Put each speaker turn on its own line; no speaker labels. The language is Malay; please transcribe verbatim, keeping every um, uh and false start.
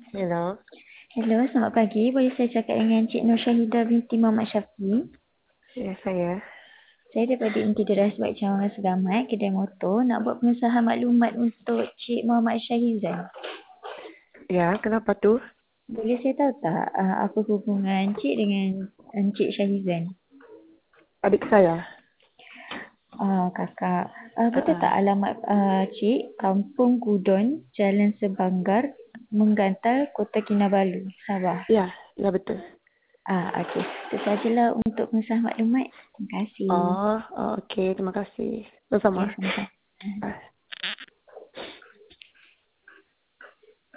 Hello.
Hello, selamat pagi. Boleh saya cakap dengan Cik Nur Syahidah binti Muhammad Syafiq?
Ya, saya.
Saya daripada Inti Deras Baik Cawangan Segamat, Kedai Motor, nak buat pengusahaan maklumat untuk Cik Muhammad Syahizan.
Ya, kenapa tuh?
Boleh saya tahu tak uh, apa hubungan Cik dengan Encik Syahizan?
Adik saya.
Ah, kakak. Uh, betul
Uh-uh.
tak alamat uh, Cik? Kampung Gudon, Jalan Sebanggar, Menggantal, Kota Kinabalu, Sabah.
Ya, ya betul.
Ah, okey. Itu sajalah untuk pengusahaan maklumat. Terima kasih.
Oh, oh, oke. Terima kasih.
Okey,
Sama-sama.
sama-sama.
Ah.